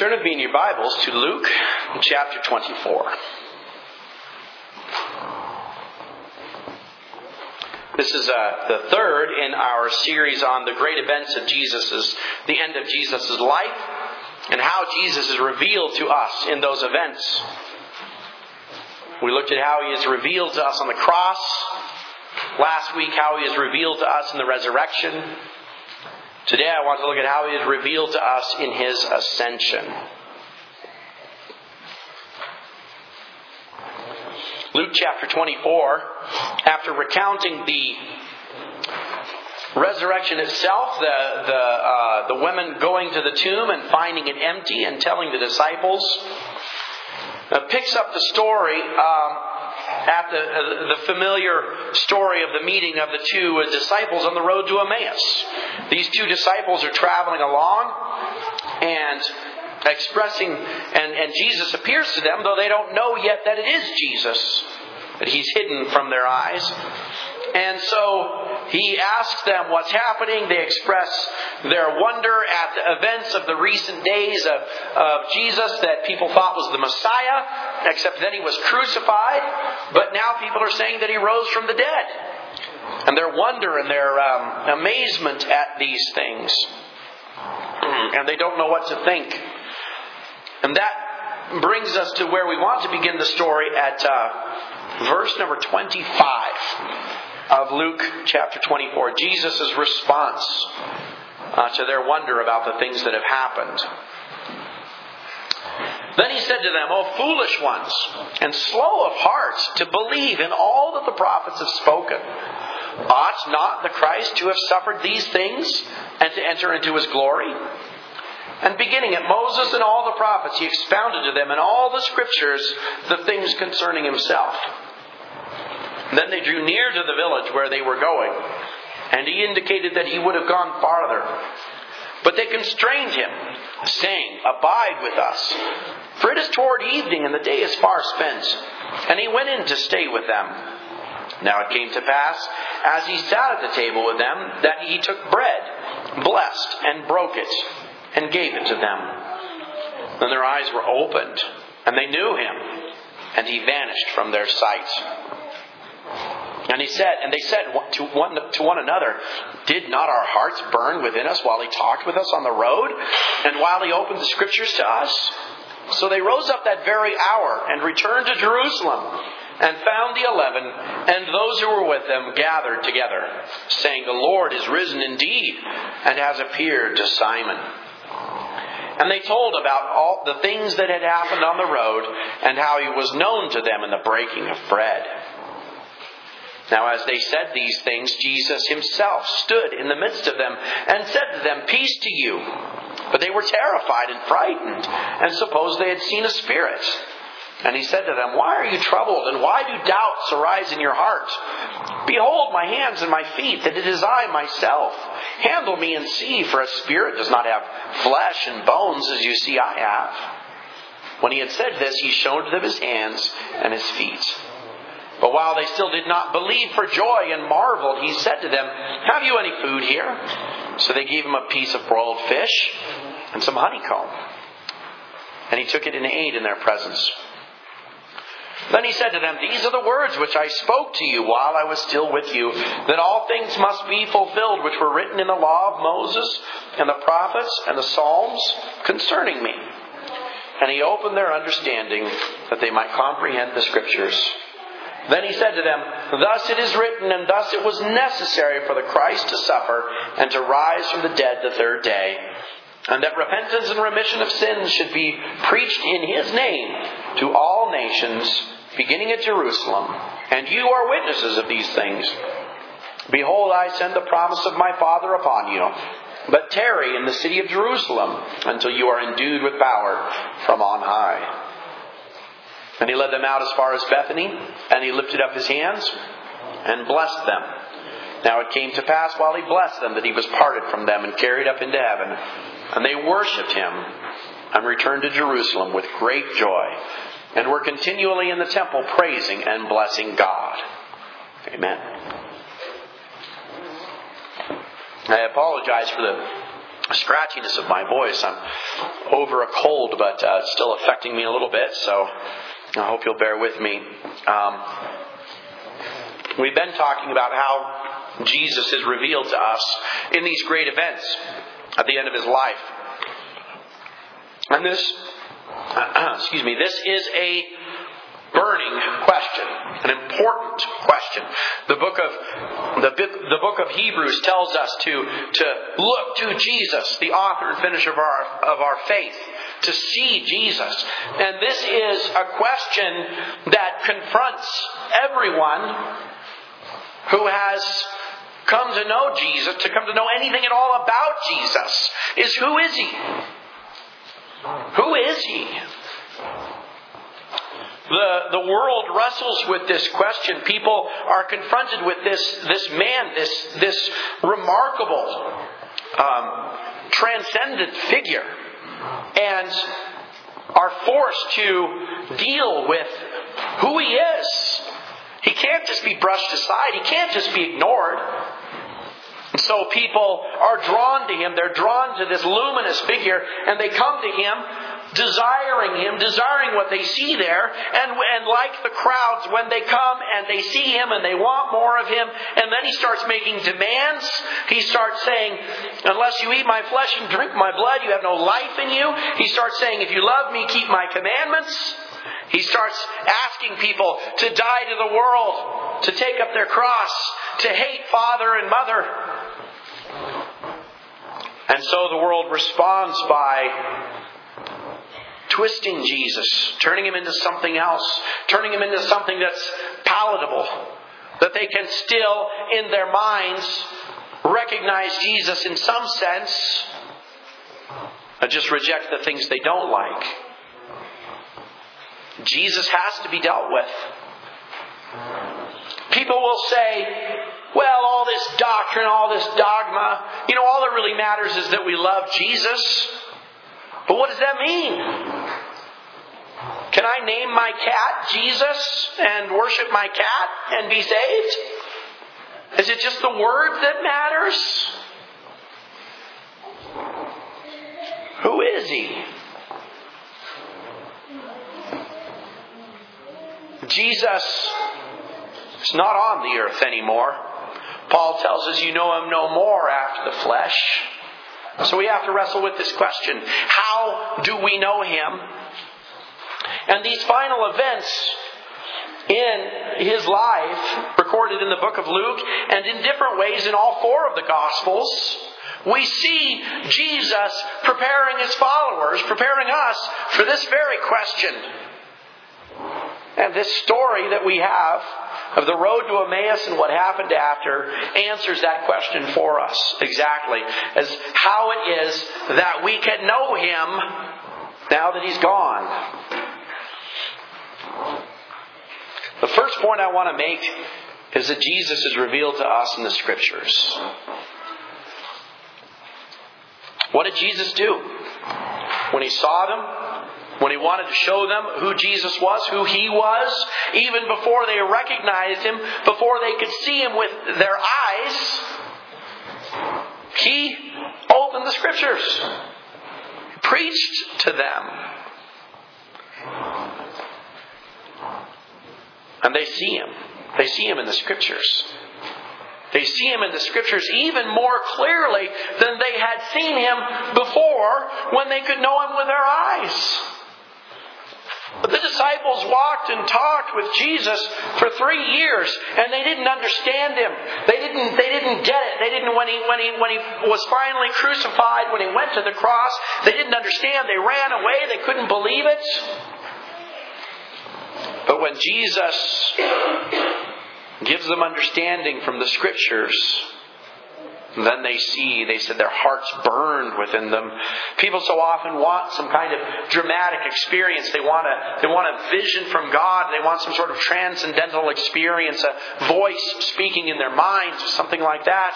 Turn with me in your Bibles to Luke chapter 24. This is the third in our series on the great events of the end of Jesus' life, and how Jesus is revealed to us in those events. We looked at how He is revealed to us on the cross. Last week, how He is revealed to us in the resurrection. Today I want to look at how He is revealed to us in His ascension. Luke chapter 24, after recounting the resurrection itself, the women going to the tomb and finding it empty and telling the disciples, picks up the story at the familiar story of the meeting of the two disciples on the road to Emmaus. These two disciples are traveling along and expressing, and Jesus appears to them, though they don't know yet that it is Jesus, that He's hidden from their eyes. And so He asks them what's happening. They express their wonder at the events of the recent days of Jesus that people thought was the Messiah, except that He was crucified. But now people are saying that He rose from the dead. And their wonder and their amazement at these things. And they don't know what to think. And that brings us to where we want to begin the story at verse number 25 of Luke chapter 24. Jesus' response to their wonder about the things that have happened. Then He said to them, "O foolish ones, and slow of heart to believe in all that the prophets have spoken. Ought not the Christ to have suffered these things and to enter into His glory?" And beginning at Moses and all the prophets, He expounded to them in all the Scriptures the things concerning Himself. Then they drew near to the village where they were going, and He indicated that He would have gone farther. But they constrained Him, saying, "Abide with us, for it is toward evening, and the day is far spent." And He went in to stay with them. Now it came to pass, as He sat at the table with them, that He took bread, blessed, and broke it, and gave it to them. Then their eyes were opened, and they knew Him, and He vanished from their sight. And they said to one another, "Did not our hearts burn within us while He talked with us on the road, and while He opened the Scriptures to us?" So they rose up that very hour and returned to Jerusalem, and found the 11 and those who were with them gathered together, saying, "The Lord is risen indeed, and has appeared to Simon." And they told about all the things that had happened on the road, and how He was known to them in the breaking of bread. Now as they said these things, Jesus Himself stood in the midst of them, and said to them, "Peace to you." But they were terrified and frightened, and supposed they had seen a spirit. And He said to them, "Why are you troubled, and why do doubts arise in your heart? Behold my hands and my feet, that it is I myself. Handle me and see, for a spirit does not have flesh and bones as you see I have." When He had said this, He showed them His hands and His feet. But while they still did not believe for joy and marveled, He said to them, "Have you any food here?" So they gave Him a piece of broiled fish and some honeycomb. And He took it and ate in their presence. Then He said to them, "These are the words which I spoke to you while I was still with you, that all things must be fulfilled which were written in the law of Moses and the prophets and the Psalms concerning me." And He opened their understanding that they might comprehend the Scriptures. Then He said to them, "Thus it is written, and thus it was necessary for the Christ to suffer and to rise from the dead the third day, and that repentance and remission of sins should be preached in His name to all nations, beginning at Jerusalem. And you are witnesses of these things. Behold, I send the promise of my Father upon you. But tarry in the city of Jerusalem until you are endued with power from on high." And He led them out as far as Bethany, and He lifted up His hands and blessed them. Now it came to pass while He blessed them that He was parted from them and carried up into heaven. And they worshipped Him and returned to Jerusalem with great joy, and were continually in the temple praising and blessing God. Amen. I apologize for the scratchiness of my voice. I'm over a cold, but it's still affecting me a little bit, so I hope you'll bear with me. We've been talking about how Jesus is revealed to us in these great events at the end of His life. And this is a burning question, an important question. The book of Hebrews tells us to look to Jesus, the author and finisher of our faith, to see Jesus. And this is a question that confronts everyone who has come to know Jesus, to come to know anything at all about Jesus, is who is He? Who is He? The world wrestles with this question. People are confronted with this man, this remarkable, transcendent figure, and are forced to deal with who He is. He can't just be brushed aside. He can't just be ignored. And so people are drawn to Him. They're drawn to this luminous figure, and they come to Him, desiring what they see there. And like the crowds, when they come and they see Him and they want more of Him, and then He starts making demands. He starts saying, unless you eat my flesh and drink my blood, you have no life in you. He starts saying, if you love me, keep my commandments. He starts asking people to die to the world, to take up their cross, to hate father and mother. And so the world responds by twisting Jesus, turning Him into something else, turning Him into something that's palatable, that they can still, in their minds, recognize Jesus in some sense, and just reject the things they don't like. Jesus has to be dealt with. People will say, well, all this doctrine, all this dogma, all that really matters is that we love Jesus. But what does that mean? Can I name my cat Jesus and worship my cat and be saved? Is it just the word that matters? Who is He? Jesus is not on the earth anymore. Paul tells us you know Him no more after the flesh. So we have to wrestle with this question. How do we know Him? And these final events in His life, recorded in the book of Luke, and in different ways in all four of the Gospels, we see Jesus preparing His followers, preparing us for this very question. And this story that we have of the road to Emmaus and what happened after answers that question for us exactly as how it is that we can know Him now that He's gone. The first point I want to make is that Jesus is revealed to us in the Scriptures. What did Jesus do? When He saw them, when He wanted to show them who Jesus was, who He was, even before they recognized Him, before they could see Him with their eyes, He opened the Scriptures. He preached to them. And they see Him. They see Him in the Scriptures. They see Him in the Scriptures even more clearly than they had seen Him before when they could know Him with their eyes. But the disciples walked and talked with Jesus for 3 years, and they didn't understand Him. They didn't get it. They didn't when he was finally crucified, when He went to the cross, they didn't understand. They ran away. They couldn't believe it. But when Jesus gives them understanding from the Scriptures, then they see, they said their hearts burned within them. People so often want some kind of dramatic experience. They want a vision from God. They want some sort of transcendental experience, a voice speaking in their minds, something like that.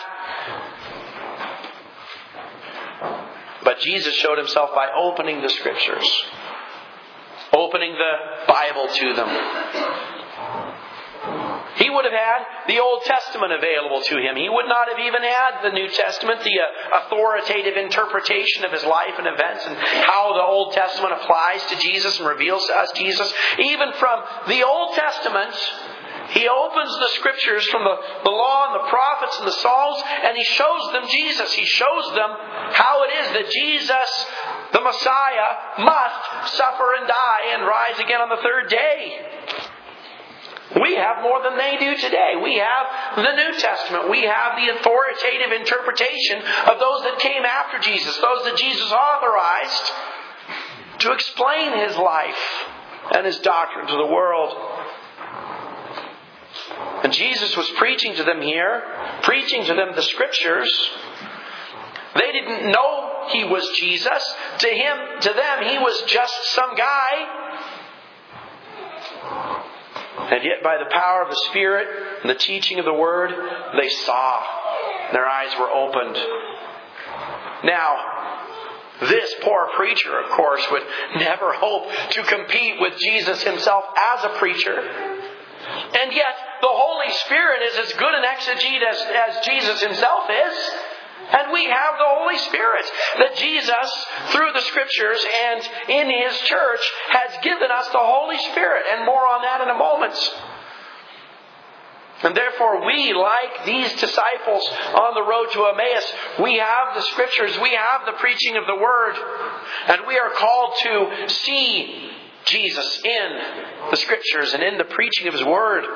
But Jesus showed Himself by opening the Scriptures, opening the Bible to them. He would have had the Old Testament available to him. He would not have even had the New Testament, the authoritative interpretation of his life and events and how the Old Testament applies to Jesus and reveals to us Jesus. Even from the Old Testament, he opens the Scriptures from the law and the prophets and the Psalms, and he shows them Jesus. He shows them how it is that Jesus, the Messiah, must suffer and die and rise again on the third day. We have more than they do today. We have the New Testament. We have the authoritative interpretation of those that came after Jesus, those that Jesus authorized to explain His life and His doctrine to the world. And Jesus was preaching to them here, preaching to them the Scriptures. They didn't know He was Jesus. To them, He was just some guy. And yet by the power of the Spirit and the teaching of the Word, they saw. Their eyes were opened. Now, this poor preacher, of course, would never hope to compete with Jesus Himself as a preacher. And yet, the Holy Spirit is as good an exegete as Jesus Himself is. And we have the Holy Spirit that Jesus, through the Scriptures and in His church, has given us the Holy Spirit. And more on that in a moment. And therefore we, like these disciples on the road to Emmaus, we have the Scriptures, we have the preaching of the Word. And we are called to see Jesus in the Scriptures and in the preaching of His Word.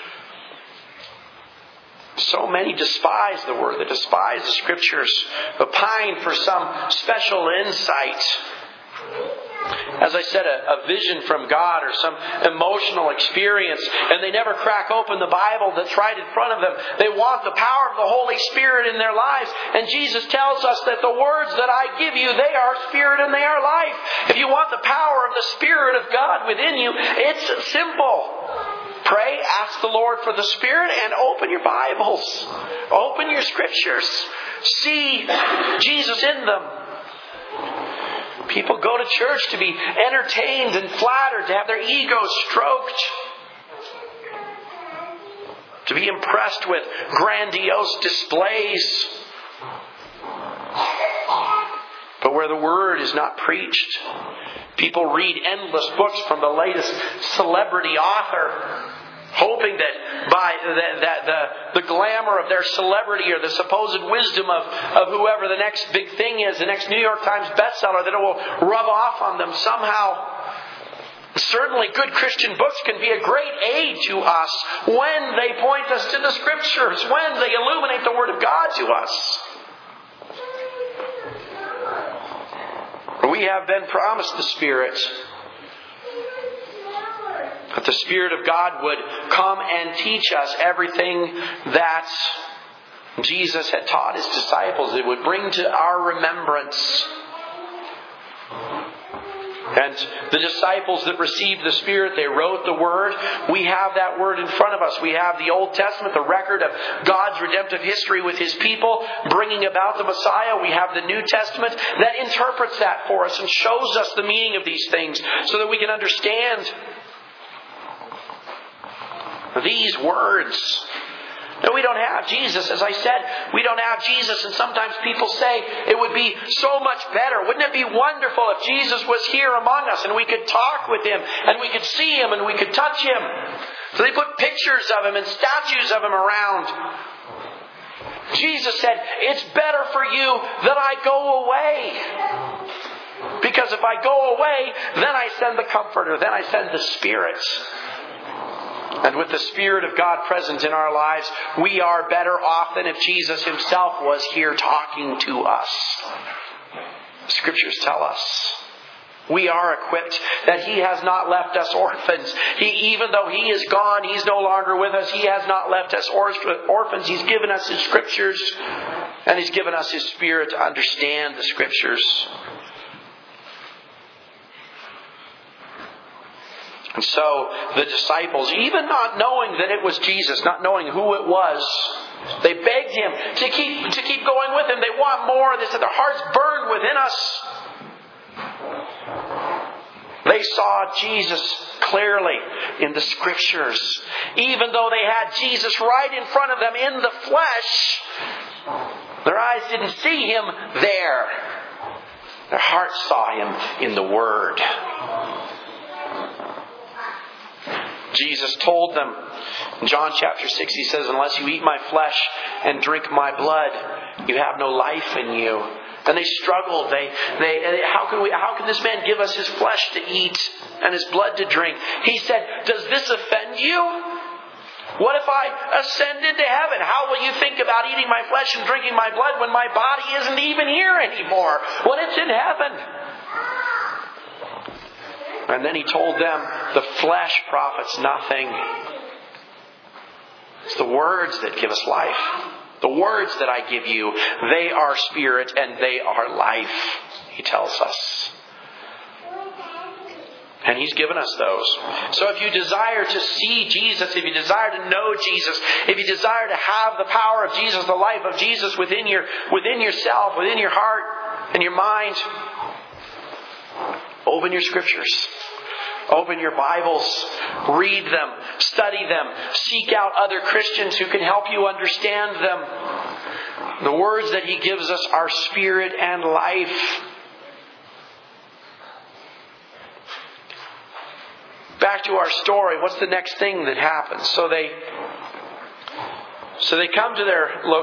So many despise the Word. They despise the Scriptures. They pine for some special insight. As I said, a vision from God or some emotional experience. And they never crack open the Bible that's right in front of them. They want the power of the Holy Spirit in their lives. And Jesus tells us that the words that I give you, they are Spirit and they are life. If you want the power of the Spirit of God within you, it's simple. Pray, ask the Lord for the Spirit, and open your Bibles. Open your Scriptures. See Jesus in them. People go to church to be entertained and flattered, to have their egos stroked, to be impressed with grandiose displays. But where the Word is not preached, people read endless books from the latest celebrity author, hoping that by the glamour of their celebrity or the supposed wisdom of whoever the next big thing is, the next New York Times bestseller, that it will rub off on them somehow. Certainly good Christian books can be a great aid to us when they point us to the Scriptures, when they illuminate the Word of God to us. We have been promised the Spirit. That the Spirit of God would come and teach us everything that Jesus had taught His disciples. It would bring to our remembrance. And the disciples that received the Spirit, they wrote the Word. We have that Word in front of us. We have the Old Testament, the record of God's redemptive history with His people, bringing about the Messiah. We have the New Testament that interprets that for us and shows us the meaning of these things so that we can understand these words. No, we don't have Jesus. As I said, we don't have Jesus. And sometimes people say it would be so much better. Wouldn't it be wonderful if Jesus was here among us and we could talk with Him and we could see Him and we could touch Him? So they put pictures of Him and statues of Him around. Jesus said, it's better for you that I go away. Because if I go away, then I send the Comforter. Then I send the Spirit. And with the Spirit of God present in our lives, we are better off than if Jesus Himself was here talking to us. The Scriptures tell us we are equipped, that He has not left us orphans. Even though He is gone, He's no longer with us. He has not left us orphans. He's given us His Scriptures, and He's given us His Spirit to understand the Scriptures. And so the disciples, even not knowing that it was Jesus, not knowing who it was, they begged Him to keep going with Him. They want more. They said their hearts burn within us. They They saw Jesus clearly in the Scriptures. Even though they had Jesus right in front of them in the flesh, their eyes didn't see Him there. Their hearts saw Him in the Word. Jesus told them in John chapter 6, He says, unless you eat my flesh and drink my blood, you have no life in you. And they struggled. How can this man give us his flesh to eat and his blood to drink? He said, does this offend you? What if I ascend into heaven? How will you think about eating my flesh and drinking my blood when my body isn't even here anymore? When it's in heaven? And then He told them, the flesh profits nothing. It's the words that give us life. The words that I give you, they are spirit and they are life, He tells us. And He's given us those. So if you desire to see Jesus, if you desire to know Jesus, if you desire to have the power of Jesus, the life of Jesus within yourself, within your heart and your mind, open your Scriptures. Open your Bibles. Read them. Study them. Seek out other Christians who can help you understand them. The words that He gives us are spirit and life. Back to our story. What's the next thing that happens? So they come to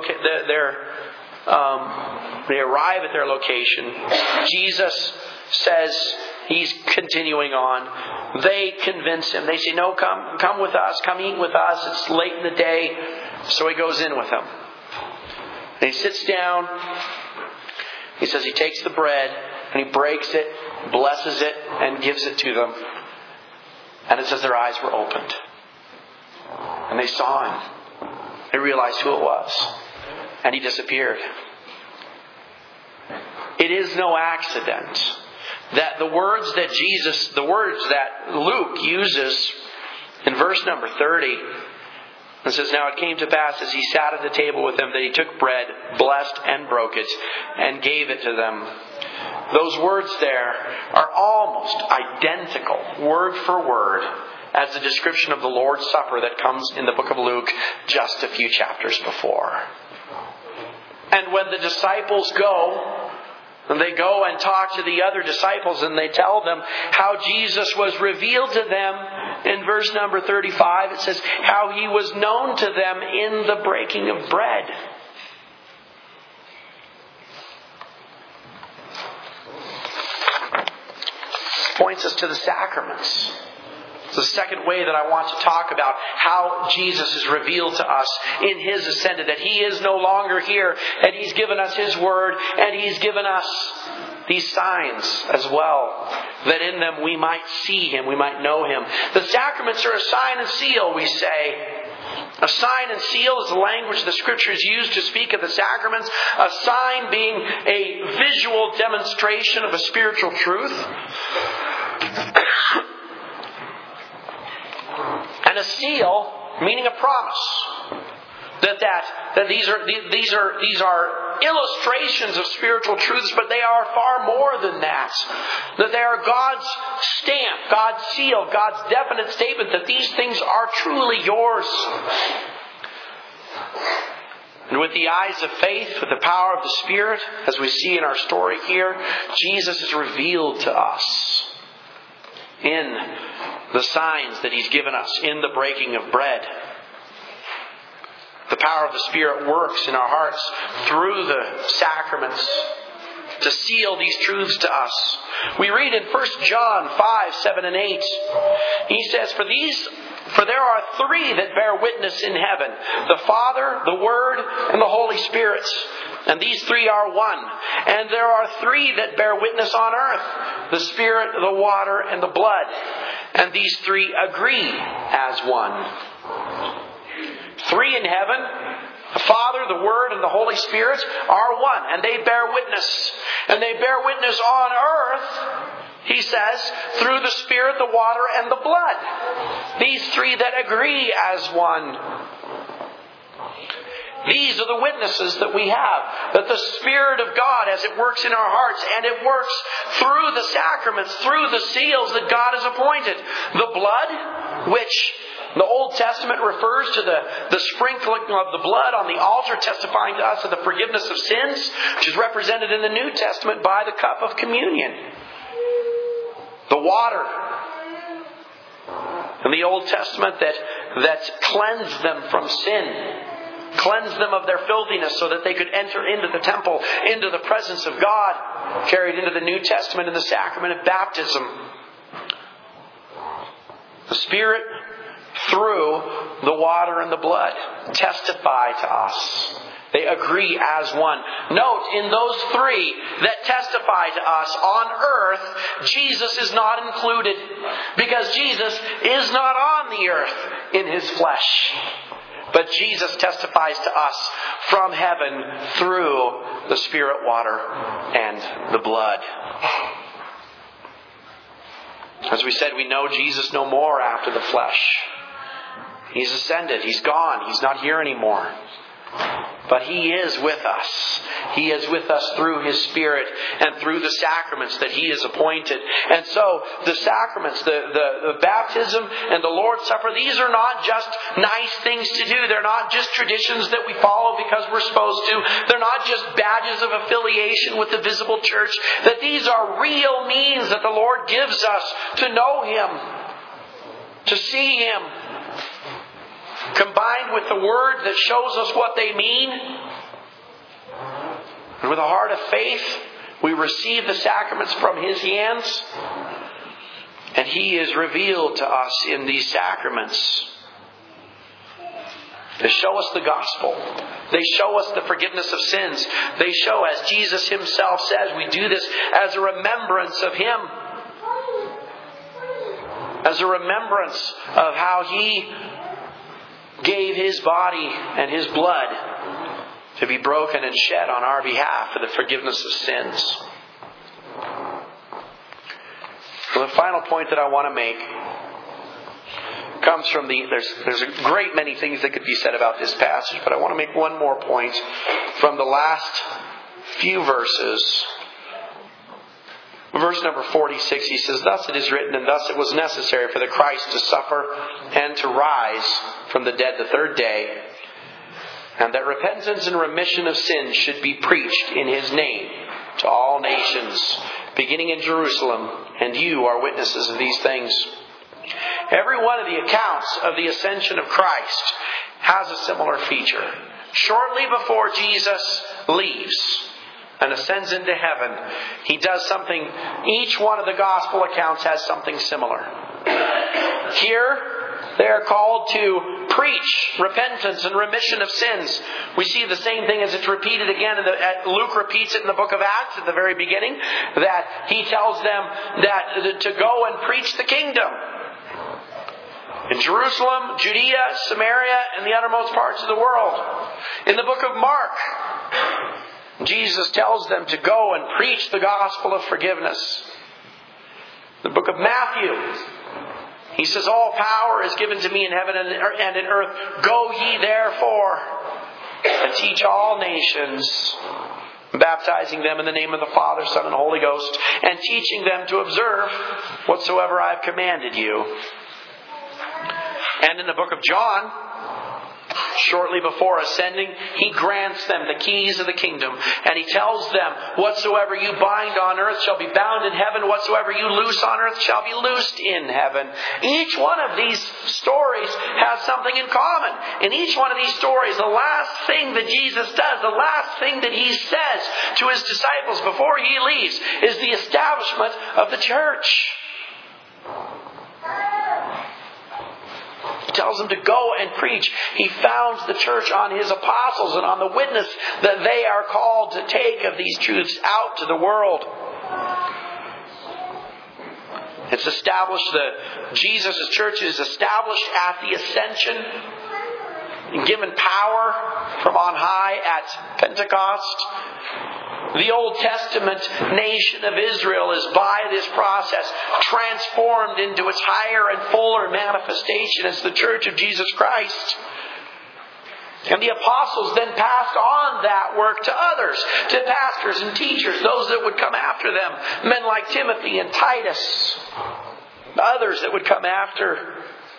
they arrive at their location. Jesus says He's continuing on. They convince Him. They say, no, come with us. Come eat with us. It's late in the day. So He goes in with them. And He sits down. He says He takes the bread and He breaks it, blesses it, and gives it to them. And it says their eyes were opened. And they saw Him. They realized who it was. And He disappeared. It is no accident that the words that Luke uses in verse number 30, it says, now it came to pass as He sat at the table with them that He took bread, blessed and broke it, and gave it to them. Those words there are almost identical, word for word, as the description of the Lord's Supper that comes in the book of Luke just a few chapters before. And when the disciples go, and they go and talk to the other disciples and they tell them how Jesus was revealed to them. In verse number 35, it says, how He was known to them in the breaking of bread. Points us to the sacraments. It's the second way that I want to talk about how Jesus is revealed to us in His ascended, that He is no longer here, and He's given us His Word, and He's given us these signs as well, that in them we might see Him, we might know Him. The sacraments are a sign and seal, we say. A sign and seal is the language the Scriptures use to speak of the sacraments. A sign being a visual demonstration of a spiritual truth. And a seal, meaning a promise, that these are illustrations of spiritual truths, but they are far more than that. That they are God's stamp, God's seal, God's definite statement that these things are truly yours. And with the eyes of faith, with the power of the Spirit, as we see in our story here, Jesus is revealed to us in the signs that He's given us, in the breaking of bread. The power of the Spirit works in our hearts through the sacraments to seal these truths to us. We read in 1 John 5, 7 and 8, he says, For there are three that bear witness in heaven, the Father, the Word, and the Holy Spirit. And these three are one. And there are three that bear witness on earth, the Spirit, the water, and the blood. And these three agree as one. Three in heaven, the Father, the Word, and the Holy Spirit are one. And they bear witness. And they bear witness on earth, he says, through the Spirit, the water, and the blood. These three that agree as one. These are the witnesses that we have. That the Spirit of God, as it works in our hearts, and it works through the sacraments, through the seals that God has appointed. The blood, which the Old Testament refers to the sprinkling of the blood on the altar, testifying to us of the forgiveness of sins, which is represented in the New Testament by the cup of communion. The water in the Old Testament that cleansed them from sin, cleansed them of their filthiness so that they could enter into the temple, into the presence of God, carried into the New Testament in the sacrament of baptism. The Spirit, through the water and the blood, testify to us. They agree as one. Note, in those three that testify to us on earth, Jesus is not included, because Jesus is not on the earth in His flesh. But Jesus testifies to us from heaven through the Spirit, water, and the blood. As we said, we know Jesus no more after the flesh. He's ascended. He's gone. He's not here anymore. But He is with us. He is with us through His Spirit and through the sacraments that He has appointed. And so the sacraments, the baptism and the Lord's Supper, these are not just nice things to do. They're not just traditions that we follow because we're supposed to. They're not just badges of affiliation with the visible church. That these are real means that the Lord gives us to know Him, to see Him, combined with the Word that shows us what they mean. And with a heart of faith, we receive the sacraments from His hands. And He is revealed to us in these sacraments. They show us the gospel. They show us the forgiveness of sins. They show, as Jesus Himself says, we do this as a remembrance of Him. As a remembrance of how He gave His body and His blood to be broken and shed on our behalf for the forgiveness of sins. Well, the final point that I want to make comes from there's a great many things that could be said about this passage, but I want to make one more point from the last few verses. Verse number 46, he says, "Thus it is written, and thus it was necessary for the Christ to suffer and to rise from the dead the third day, and that repentance and remission of sins should be preached in His name to all nations, beginning in Jerusalem, and you are witnesses of these things." Every one of the accounts of the ascension of Christ has a similar feature. Shortly before Jesus leaves and ascends into heaven, He does something. Each one of the gospel accounts has something similar. Here, they are called to preach repentance and remission of sins. We see the same thing as it's repeated again. Luke repeats it in the book of Acts at the very beginning, that he tells them that to go and preach the kingdom. In Jerusalem, Judea, Samaria, and the uttermost parts of the world. In the book of Mark, Jesus tells them to go and preach the gospel of forgiveness. The book of Matthew, He says, "All power is given to me in heaven and in earth. Go ye therefore and teach all nations, baptizing them in the name of the Father, Son, and Holy Ghost, and teaching them to observe whatsoever I have commanded you." And in the book of John, shortly before ascending, He grants them the keys of the kingdom. And He tells them, "Whatsoever you bind on earth shall be bound in heaven. Whatsoever you loose on earth shall be loosed in heaven." Each one of these stories has something in common. In each one of these stories, the last thing that Jesus does, the last thing that He says to His disciples before He leaves, is the establishment of the church. He tells them to go and preach. He founds the church on His apostles and on the witness that they are called to take of these truths out to the world. It's established, Jesus' church is established at the ascension and given power from on high at Pentecost. The Old Testament nation of Israel is by this process transformed into its higher and fuller manifestation as the Church of Jesus Christ. And the apostles then passed on that work to others, to pastors and teachers, those that would come after them, men like Timothy and Titus, others that would come after.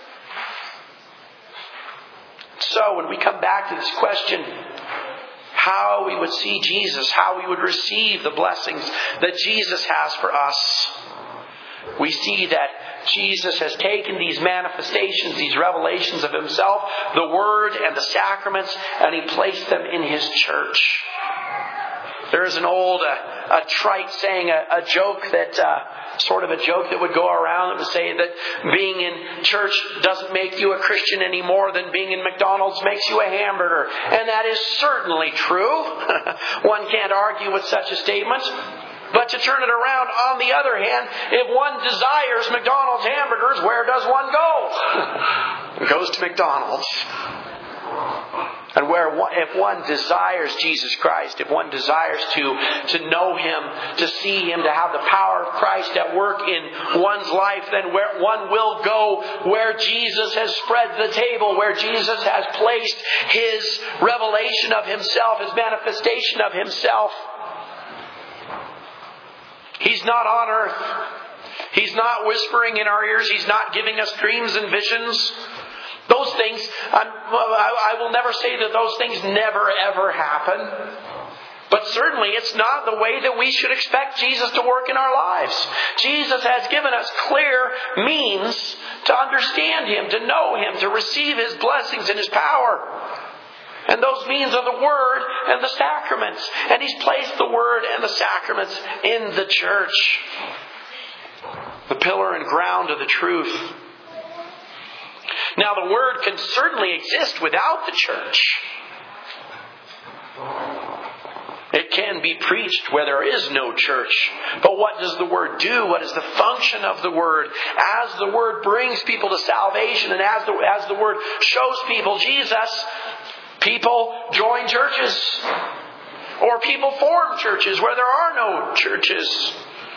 So when we come back to this question, how we would see Jesus, how we would receive the blessings that Jesus has for us, we see that Jesus has taken these manifestations, these revelations of Himself, the Word and the sacraments, and He placed them in His church. There is an old, a trite saying, a joke that, sort of a joke that would go around that would say that being in church doesn't make you a Christian any more than being in McDonald's makes you a hamburger. And that is certainly true. One can't argue with such a statement. But to turn it around, on the other hand, if one desires McDonald's hamburgers, where does one go? It goes to McDonald's. And if one desires Jesus Christ, if one desires to know Him, to see Him, to have the power of Christ at work in one's life, then one will go where Jesus has spread the table, where Jesus has placed His revelation of Himself, His manifestation of Himself. He's not on earth. He's not whispering in our ears. He's not giving us dreams and visions. Those things, I will never say that those things never ever happen. But certainly it's not the way that we should expect Jesus to work in our lives. Jesus has given us clear means to understand Him, to know Him, to receive His blessings and His power. And those means are the Word and the sacraments. And He's placed the Word and the sacraments in the church. The pillar and ground of the truth. Now the Word can certainly exist without the church. It can be preached where there is no church. But what does the Word do? What is the function of the Word? As the Word brings people to salvation and as the Word shows people Jesus, people join churches. Or people form churches where there are no churches.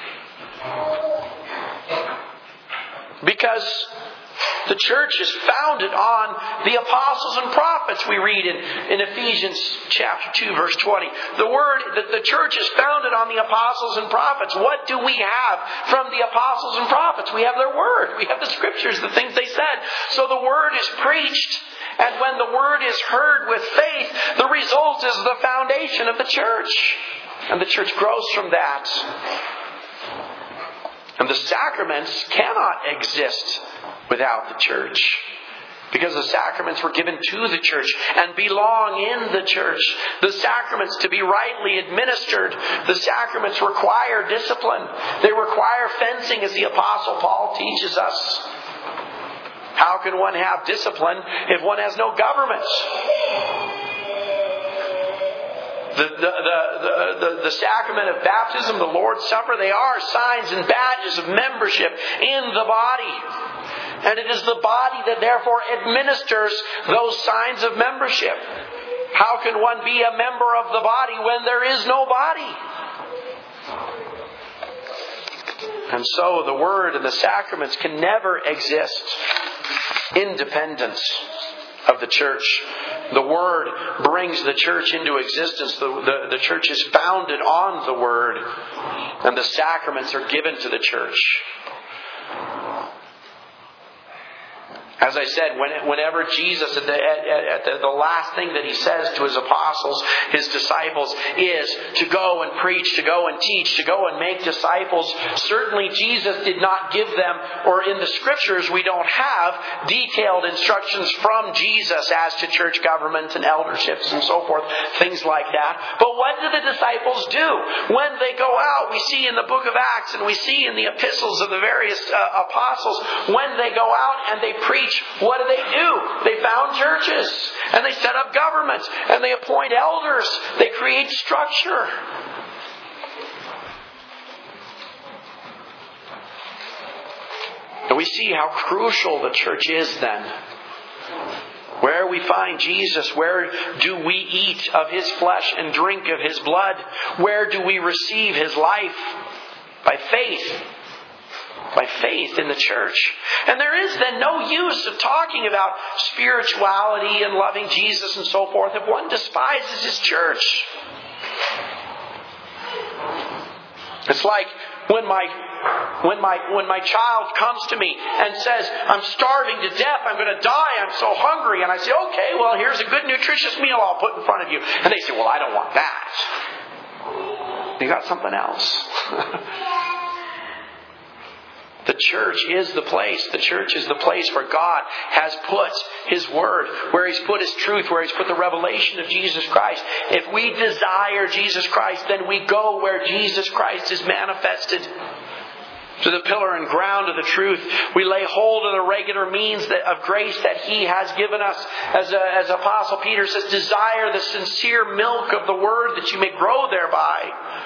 Because the church is founded on the apostles and prophets, we read in Ephesians chapter 2, verse 20. The church is founded on the apostles and prophets. What do we have from the apostles and prophets? We have their word. We have the scriptures, the things they said. So the word is preached. And when the word is heard with faith, the result is the foundation of the church. And the church grows from that. And the sacraments cannot exist without the church. Because the sacraments were given to the church and belong in the church. The sacraments, to be rightly administered, the sacraments require discipline. They require fencing, as the Apostle Paul teaches us. How can one have discipline if one has no government? The sacrament of baptism, the Lord's Supper, they are signs and badges of membership in the body. And it is the body that therefore administers those signs of membership. How can one be a member of the body when there is no body? And so the Word and the sacraments can never exist independent of the church. The Word brings the church into existence. The church is founded on the Word. And the sacraments are given to the church. As I said, whenever Jesus, at the last thing that He says to His apostles, His disciples, is to go and preach, to go and teach, to go and make disciples, certainly Jesus did not give them, or in the Scriptures we don't have detailed instructions from Jesus as to church government and elderships and so forth, things like that. But what do the disciples do? When they go out, we see in the book of Acts and we see in the epistles of the various apostles, when they go out and they preach, what do? They found churches and they set up governments and they appoint elders. They create structure. And we see how crucial the church is then. Where we find Jesus, where do we eat of His flesh and drink of His blood? Where do we receive His life? By faith. By faith in the church. And there is then no use of talking about spirituality and loving Jesus and so forth if one despises his church. It's like when my child comes to me and says, I'm starving to death, I'm going to die, I'm so hungry. And I say, okay, well, here's a good nutritious meal I'll put in front of you. And they say, well, I don't want that. You got something else. The church is the place. The church is the place where God has put His Word, where He's put His truth, where He's put the revelation of Jesus Christ. If we desire Jesus Christ, then we go where Jesus Christ is manifested. To the pillar and ground of the truth. We lay hold of the regular means of grace that He has given us. As Apostle Peter says, desire the sincere milk of the Word that you may grow thereby.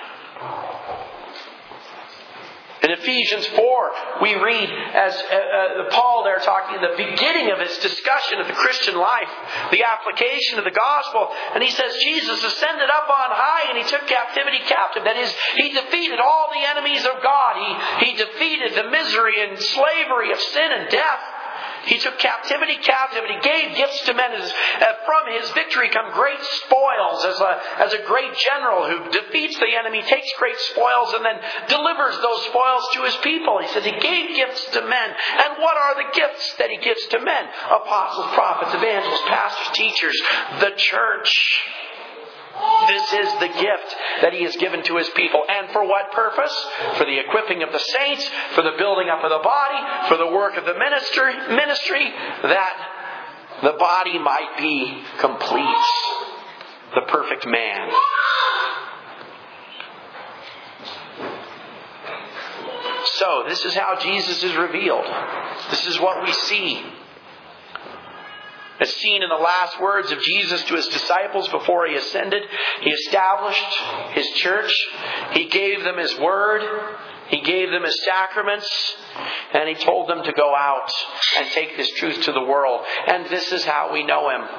In Ephesians 4, we read, as Paul there talking at the beginning of his discussion of the Christian life, the application of the gospel, and he says, Jesus ascended up on high and He took captivity captive. That is, He defeated all the enemies of God. He defeated the misery and slavery of sin and death. He took captivity captive, and He gave gifts to men. From His victory come great spoils. As a great general who defeats the enemy, takes great spoils, and then delivers those spoils to His people. He says He gave gifts to men. And what are the gifts that He gives to men? Apostles, prophets, evangelists, pastors, teachers, the church. This is the gift that He has given to His people. And for what purpose? For the equipping of the saints, for the building up of the body, for the work of the ministry, that the body might be complete. The perfect man. So, this is how Jesus is revealed. This is what we see. As seen in the last words of Jesus to His disciples before He ascended, He established His church. He gave them His Word. He gave them His sacraments. And He told them to go out and take this truth to the world. And this is how we know Him.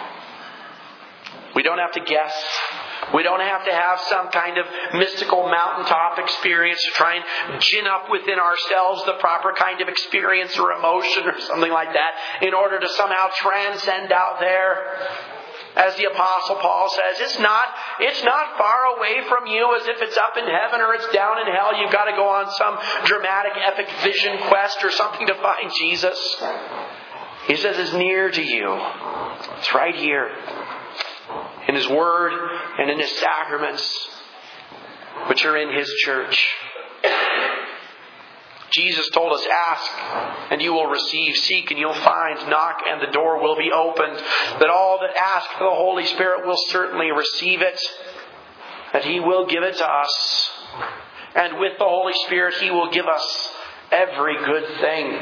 We don't have to guess. We don't have to have some kind of mystical mountaintop experience to try and gin up within ourselves the proper kind of experience or emotion or something like that in order to somehow transcend out there. As the Apostle Paul says, it's not far away from you as if it's up in heaven or it's down in hell. You've got to go on some dramatic epic vision quest or something to find Jesus. He says it's near to you. It's right here. In His Word and in His sacraments, which are in His church. Jesus told us, ask and you will receive, seek and you'll find, knock and the door will be opened. That all that ask for the Holy Spirit will certainly receive it. That He will give it to us. And with the Holy Spirit He will give us every good thing.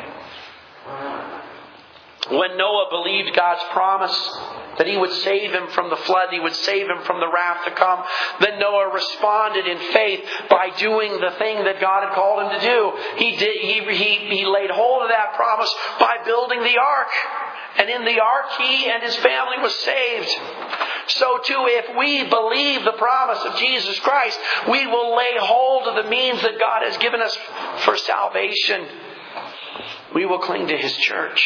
When Noah believed God's promise that He would save him from the flood, He would save him from the wrath to come, then Noah responded in faith by doing the thing that God had called him to do. He laid hold of that promise by building the ark. And in the ark, he and his family was saved. So too, if we believe the promise of Jesus Christ, we will lay hold of the means that God has given us for salvation. We will cling to His church.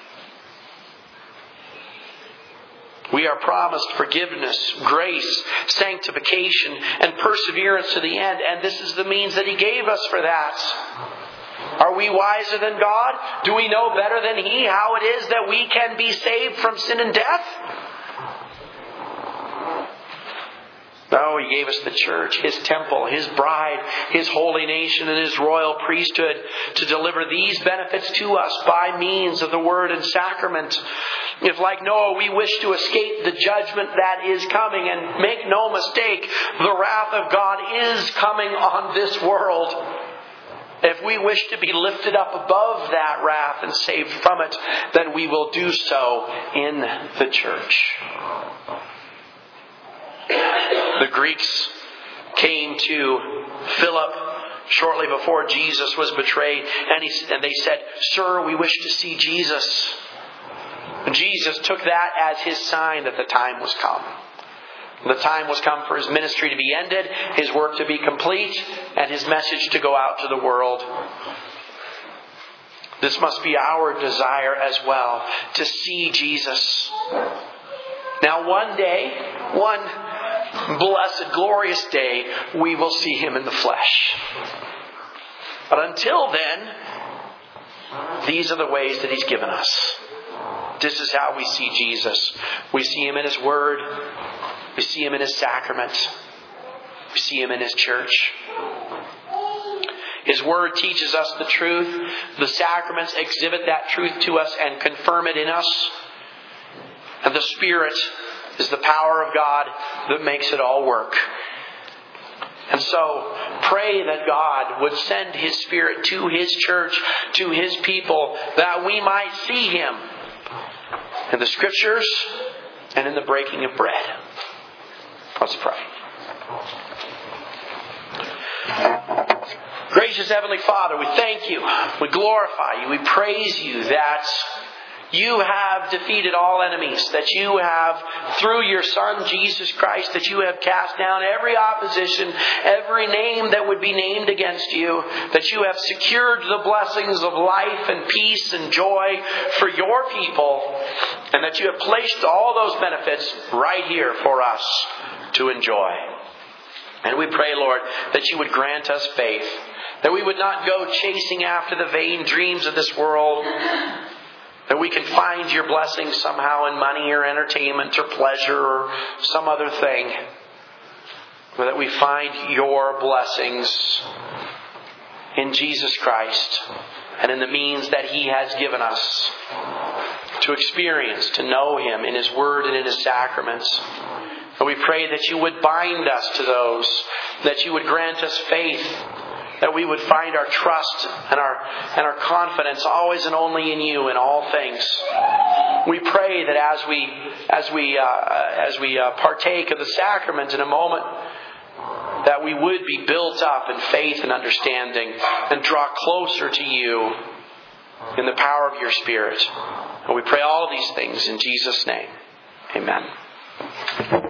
We are promised forgiveness, grace, sanctification, and perseverance to the end. And this is the means that He gave us for that. Are we wiser than God? Do we know better than He how it is that we can be saved from sin and death? No, He gave us the church, His temple, His bride, His holy nation, and His royal priesthood to deliver these benefits to us by means of the Word and sacrament. If, like Noah, we wish to escape the judgment that is coming, and make no mistake, the wrath of God is coming on this world. If we wish to be lifted up above that wrath and saved from it, then we will do so in the church. The Greeks came to Philip shortly before Jesus was betrayed, and they said, "Sir, we wish to see Jesus." And Jesus took that as His sign that the time was come. The time was come for His ministry to be ended, His work to be complete, and His message to go out to the world. This must be our desire as well, to see Jesus. Now one day, one blessed, glorious day, we will see Him in the flesh. But until then, these are the ways that He's given us. This is how we see Jesus. We see Him in His Word. We see Him in His sacrament. We see Him in His church. His Word teaches us the truth. The sacraments exhibit that truth to us and confirm it in us. And the Spirit is the power of God that makes it all work. And so, pray that God would send His Spirit to His church, to His people, that we might see Him in the Scriptures and in the breaking of bread. Let's pray. Gracious Heavenly Father, we thank You. We glorify You. We praise You that You have defeated all enemies, that You have, through Your Son, Jesus Christ, that You have cast down every opposition, every name that would be named against You, that You have secured the blessings of life and peace and joy for Your people, and that You have placed all those benefits right here for us to enjoy. And we pray, Lord, that You would grant us faith, that we would not go chasing after the vain dreams of this world, that we can find Your blessings somehow in money or entertainment or pleasure or some other thing. But that we find Your blessings in Jesus Christ and in the means that He has given us to experience, to know Him in His Word and in His sacraments. And we pray that You would bind us to those, that You would grant us faith, that we would find our trust and our confidence always and only in You in all things. We pray that as we partake of the sacrament in a moment, that we would be built up in faith and understanding and draw closer to You in the power of Your Spirit. And we pray all these things in Jesus' name. Amen.